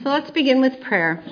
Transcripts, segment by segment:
So let's begin with prayer.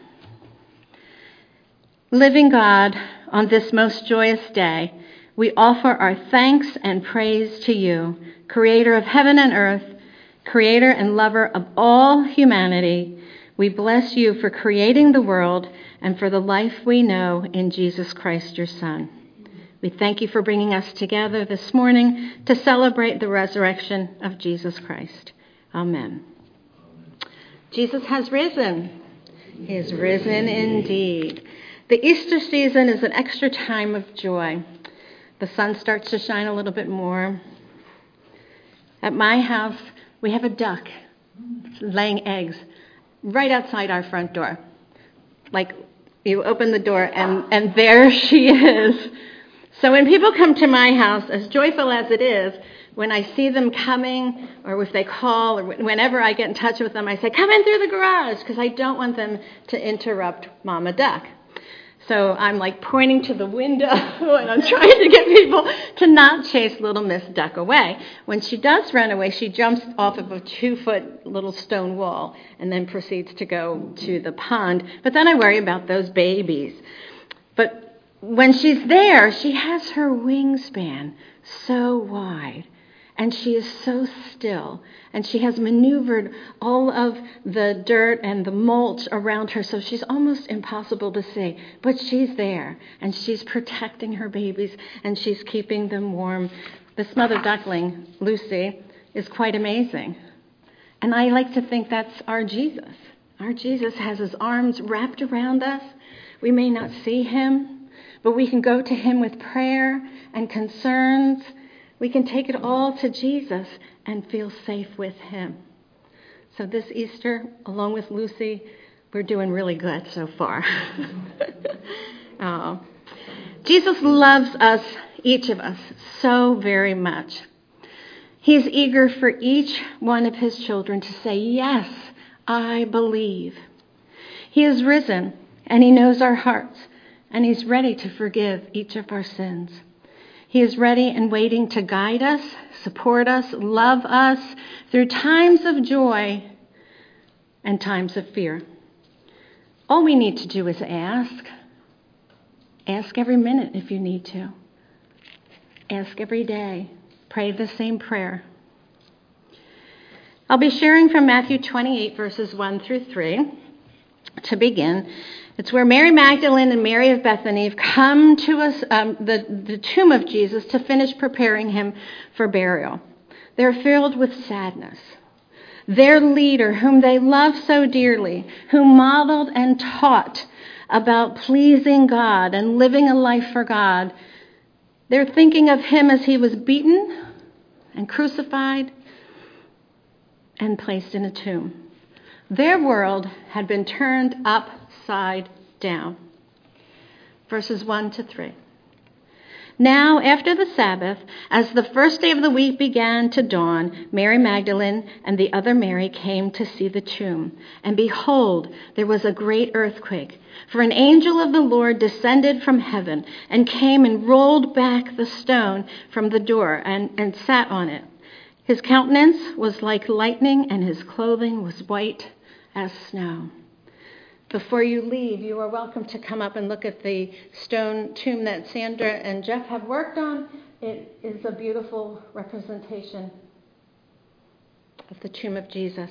Living God, on this most joyous day, we offer our thanks and praise to you, creator of heaven and earth, creator and lover of all humanity. We bless you for creating the world and for the life we know in Jesus Christ, your Son. We thank you for bringing us together this morning to celebrate the resurrection of Jesus Christ. Amen. Jesus has risen. He is risen indeed. The Easter season is an extra time of joy. The sun starts to shine a little bit more. At my house, we have a duck laying eggs right outside our front door. Like, you open the door and there she is. So when people come to my house, as joyful as it is, when I see them coming, or if they call, or whenever I get in touch with them, I say, come in through the garage, because I don't want them to interrupt Mama Duck. So I'm like pointing to the window, and I'm trying to get people to not chase little Miss Duck away. When she does run away, she jumps off of a 2-foot little stone wall, and then proceeds to go to the pond. But then I worry about those babies. But when she's there, she has her wingspan so wide. And she is so still, and she has maneuvered all of the dirt and the mulch around her, so she's almost impossible to see. But she's there, and she's protecting her babies, and she's keeping them warm. This mother duckling, Lucy, is quite amazing. And I like to think that's our Jesus. Our Jesus has his arms wrapped around us. We may not see him, but we can go to him with prayer and concerns. We can take it all to Jesus and feel safe with him. So this Easter, along with Lucy, we're doing really good so far. Oh. Jesus loves us, each of us, so very much. He's eager for each one of his children to say, yes, I believe. He is risen, and he knows our hearts, and he's ready to forgive each of our sins. He is ready and waiting to guide us, support us, love us through times of joy and times of fear. All we need to do is ask. Ask every minute if you need to. Ask every day. Pray the same prayer. I'll be sharing from Matthew 28, verses 1 through 3 to begin. It's where Mary Magdalene and Mary of Bethany have come to the tomb of Jesus to finish preparing him for burial. They're filled with sadness. Their leader, whom they love so dearly, who modeled and taught about pleasing God and living a life for God, they're thinking of him as he was beaten and crucified and placed in a tomb. Their world had been turned upside down. Verses 1 to 3. Now, after the Sabbath, as the first day of the week began to dawn, Mary Magdalene and the other Mary came to see the tomb. And behold, there was a great earthquake. For an angel of the Lord descended from heaven and came and rolled back the stone from the door and sat on it. His countenance was like lightning, and his clothing was white as snow. Before you leave, you are welcome to come up and look at the stone tomb that Sandra and Jeff have worked on. It is a beautiful representation of the tomb of Jesus.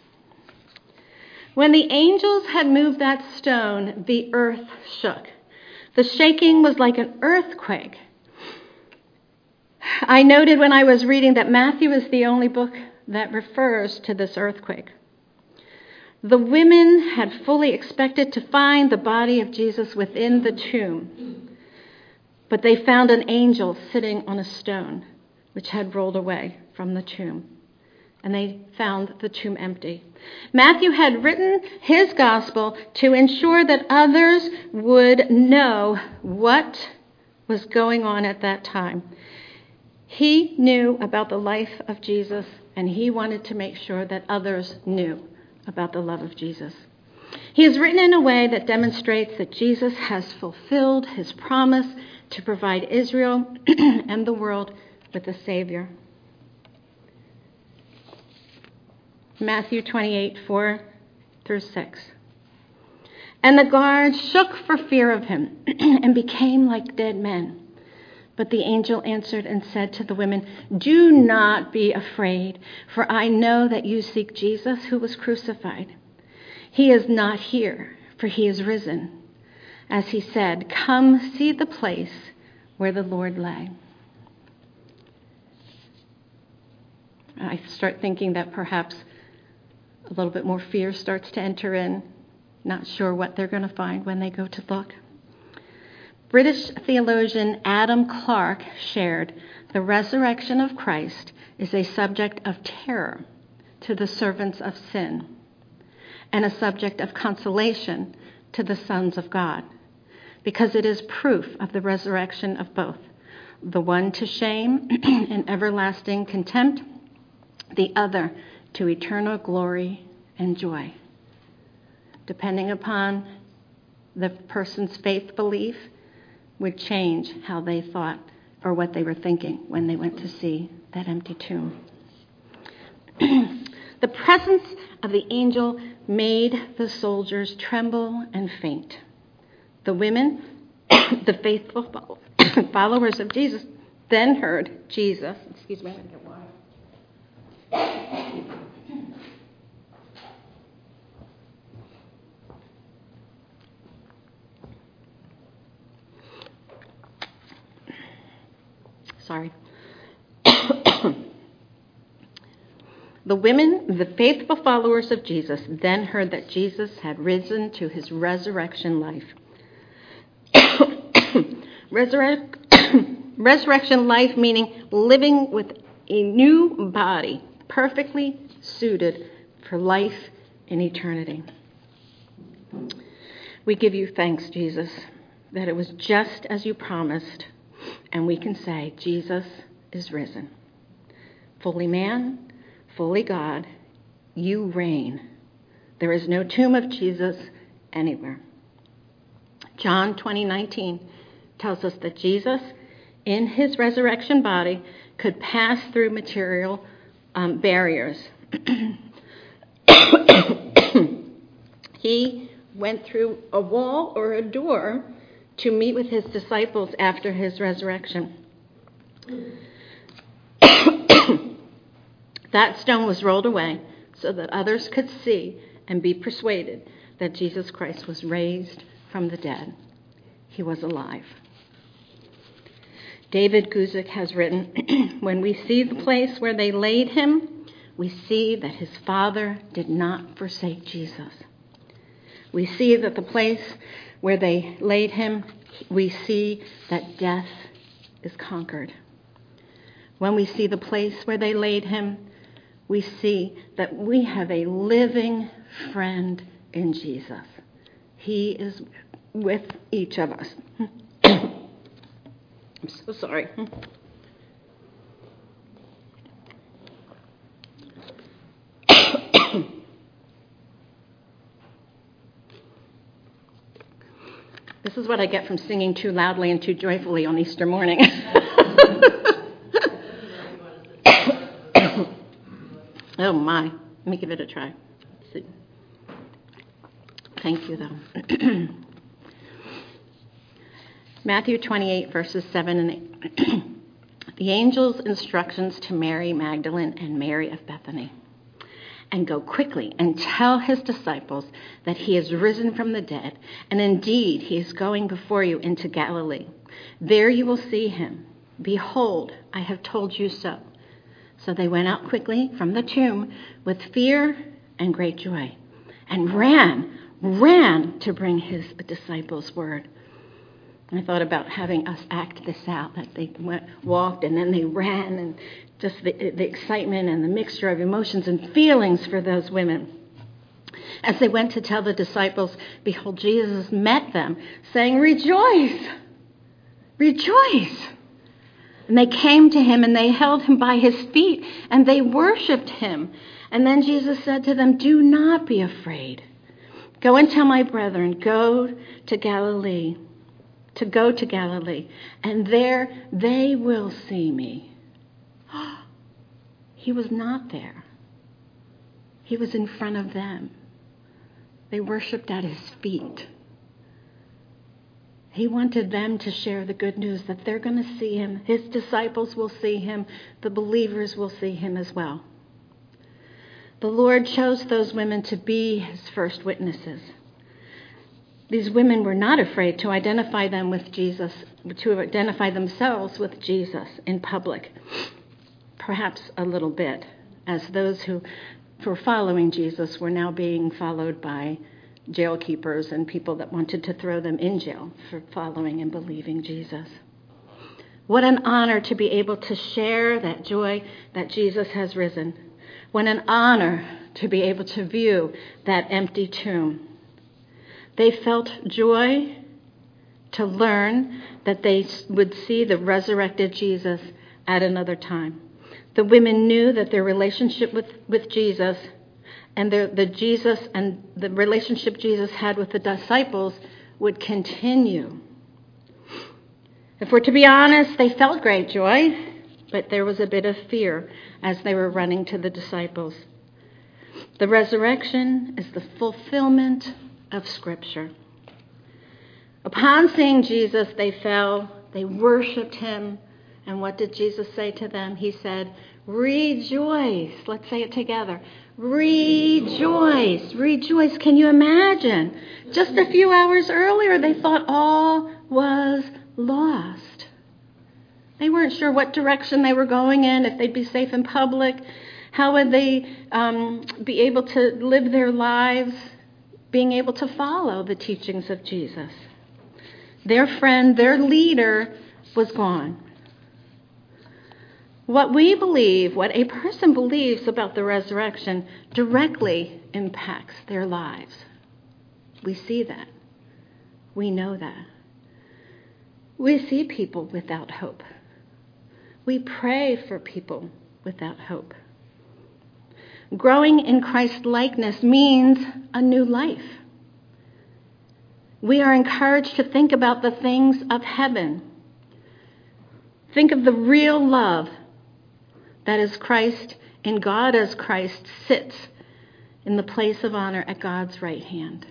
When the angels had moved that stone, the earth shook. The shaking was like an earthquake. I noted when I was reading that Matthew is the only book that refers to this earthquake. The women had fully expected to find the body of Jesus within the tomb, but they found an angel sitting on a stone which had rolled away from the tomb, and they found the tomb empty. Matthew had written his gospel to ensure that others would know what was going on at that time. He knew about the life of Jesus, and he wanted to make sure that others knew about the love of Jesus. He is written in a way that demonstrates that Jesus has fulfilled his promise to provide Israel and the world with a Savior. Matthew 28, 4 through 6. And the guards shook for fear of him and became like dead men. But the angel answered and said to the women, "Do not be afraid, for I know that you seek Jesus who was crucified. He is not here, for he is risen. As he said, come see the place where the Lord lay." I start thinking that perhaps a little bit more fear starts to enter in, not sure what they're going to find when they go to look. British theologian Adam Clarke shared, "The resurrection of Christ is a subject of terror to the servants of sin and a subject of consolation to the sons of God, because it is proof of the resurrection of both, the one to shame and everlasting contempt, the other to eternal glory and joy." Depending upon the person's faith belief, would change how they thought or what they were thinking when they went to see that empty tomb. The presence of the angel made the soldiers tremble and faint. The women, the faithful followers of Jesus, then heard Jesus. Excuse me, I'm going to get water. Sorry. The women, the faithful followers of Jesus, then heard that Jesus had risen to his resurrection life. Resurrection life meaning living with a new body, perfectly suited for life in eternity. We give you thanks, Jesus, that it was just as you promised. And we can say, Jesus is risen. Fully man, fully God, you reign. There is no tomb of Jesus anywhere. John 20:19 tells us that Jesus, in his resurrection body, could pass through material barriers. He went through a wall or a door to meet with his disciples after his resurrection. That stone was rolled away so that others could see and be persuaded that Jesus Christ was raised from the dead. He was alive. David Guzik has written, "When we see the place where they laid him, we see that his Father did not forsake Jesus. We see that the place where they laid him, we see that death is conquered. When we see the place where they laid him, we see that we have a living friend in Jesus. He is with each of us." I'm so sorry. This is what I get from singing too loudly and too joyfully on Easter morning. Oh my, let me give it a try. Thank you, though. Matthew 28, verses 7 and 8. The angel's instructions to Mary Magdalene and Mary of Bethany. "And go quickly and tell his disciples that he is risen from the dead, and indeed he is going before you into Galilee. There you will see him. Behold, I have told you so." So they went out quickly from the tomb with fear and great joy, and ran to bring his disciples word. I thought about having us act this out, that they walked and then they ran, and just the excitement and the mixture of emotions and feelings for those women. As they went to tell the disciples, behold, Jesus met them, saying, "Rejoice! Rejoice!" And they came to him and they held him by his feet and they worshiped him. And then Jesus said to them, "Do not be afraid. Go and tell my brethren, go to Galilee, and there they will see me." He was not there. He was in front of them. They worshiped at his feet. He wanted them to share the good news that they're going to see him. His disciples will see him. The believers will see him as well. The Lord chose those women to be his first witnesses. These women were not afraid to identify them with Jesus, to identify themselves with Jesus in public. Perhaps a little bit, as those who were following Jesus were now being followed by jail keepers and people that wanted to throw them in jail for following and believing Jesus. What an honor to be able to share that joy that Jesus has risen. What an honor to be able to view that empty tomb. They felt joy to learn that they would see the resurrected Jesus at another time. The women knew that their relationship with Jesus and the relationship Jesus had with the disciples would continue. If we're to be honest, they felt great joy, but there was a bit of fear as they were running to the disciples. The resurrection is the fulfillment of Scripture. Upon seeing Jesus, they fell, they worshiped him, and what did Jesus say to them? He said, "Rejoice." Let's say it together. Rejoice, rejoice. Can you imagine? Just a few hours earlier, they thought all was lost. They weren't sure what direction they were going in, if they'd be safe in public, how would they be able to live their lives, being able to follow the teachings of Jesus. Their friend, their leader, was gone. What we believe, what a person believes about the resurrection, directly impacts their lives. We see that. We know that. We see people without hope. We pray for people without hope. Growing in Christ-likeness means a new life. We are encouraged to think about the things of heaven. Think of the real love that is Christ and God as Christ sits in the place of honor at God's right hand.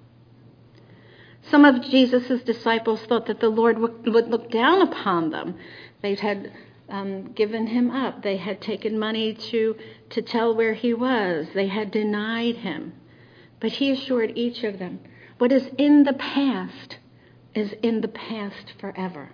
Some of Jesus' disciples thought that the Lord would look down upon them. They had given him up. They had taken money to tell where he was. They had denied him. But he assured each of them, what is in the past is in the past forever.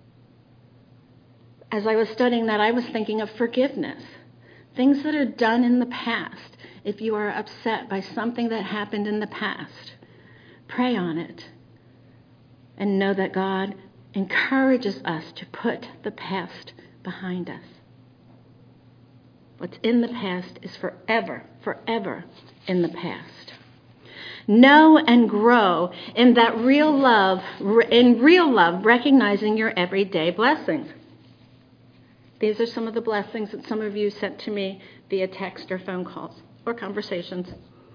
As I was studying that, I was thinking of forgiveness. Things that are done in the past. If you are upset by something that happened in the past, pray on it and know that God encourages us to put the past behind us. What's in the past is forever, forever in the past. Know and grow in that real love, recognizing your everyday blessings. These are some of the blessings that some of you sent to me via text or phone calls or conversations.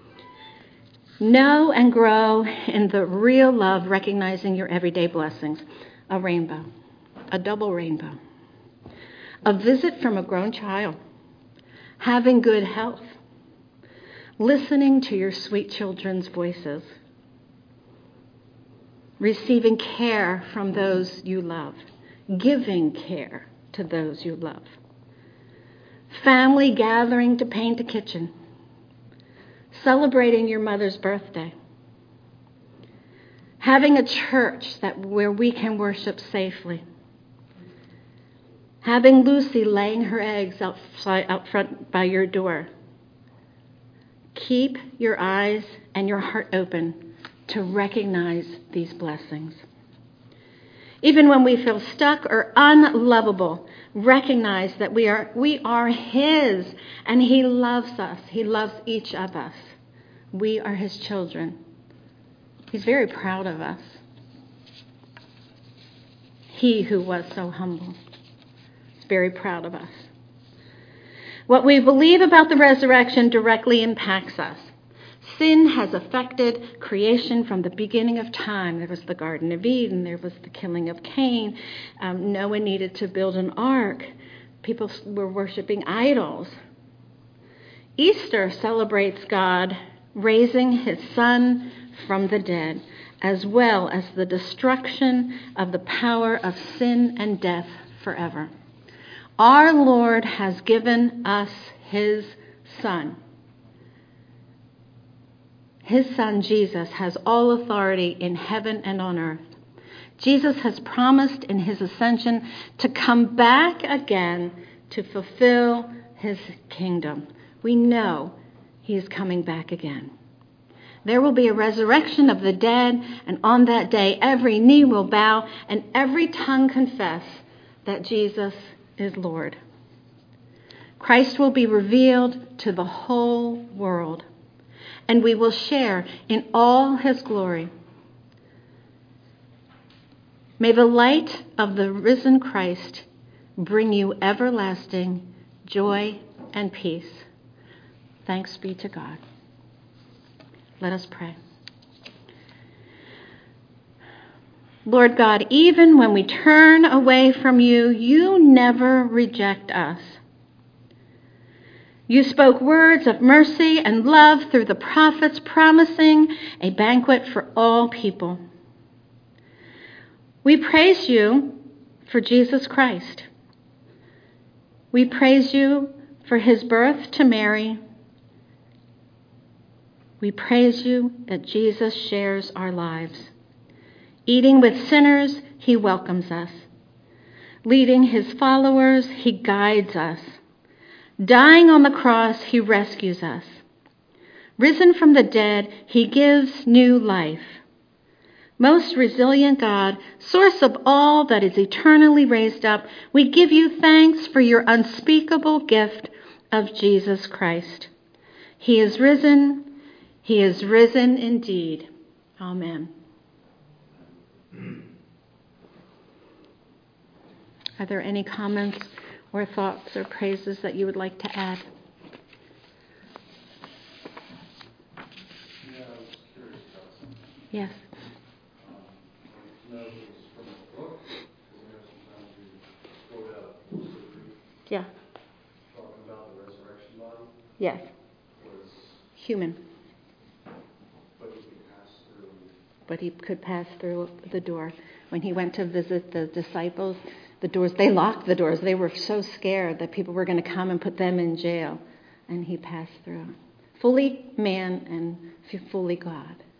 Know and grow in the real love, recognizing your everyday blessings. A rainbow, a double rainbow, a visit from a grown child, having good health, listening to your sweet children's voices, receiving care from those you love, giving care to those you love. Family gathering to paint a kitchen. Celebrating your mother's birthday. Having a church where we can worship safely. Having Lucy laying her eggs out front by your door. Keep your eyes and your heart open to recognize these blessings. Even when we feel stuck or unlovable, recognize that we are his and he loves us. He loves each of us. We are his children. He's very proud of us. He who was so humble is very proud of us. What we believe about the resurrection directly impacts us. Sin has affected creation from the beginning of time. There was the Garden of Eden. There was the killing of Cain. Noah needed to build an ark. People were worshiping idols. Easter celebrates God raising his Son from the dead, as well as the destruction of the power of sin and death forever. Our Lord has given us his Son. His Son, Jesus, has all authority in heaven and on earth. Jesus has promised in his ascension to come back again to fulfill his kingdom. We know he is coming back again. There will be a resurrection of the dead, and on that day every knee will bow and every tongue confess that Jesus is Lord. Christ will be revealed to the whole world, and we will share in all his glory. May the light of the risen Christ bring you everlasting joy and peace. Thanks be to God. Let us pray. Lord God, even when we turn away from you, you never reject us. You spoke words of mercy and love through the prophets, promising a banquet for all people. We praise you for Jesus Christ. We praise you for his birth to Mary. We praise you that Jesus shares our lives. Eating with sinners, he welcomes us. Leading his followers, he guides us. Dying on the cross, he rescues us. Risen from the dead, he gives new life. Most resilient God, source of all that is eternally raised up, we give you thanks for your unspeakable gift of Jesus Christ. He is risen. He is risen indeed. Amen. Are there any comments or thoughts or praises that you would like to add? Yeah, I was curious about something. Yes. I know it was from a book, because sometimes you quote out history, Yeah. talking about the resurrection body. Yes. Was Human. but he could pass through. But he could pass through the door. When he went to visit the disciples, they locked the doors. They were so scared that people were going to come and put them in jail. And he passed through. Fully man and fully God.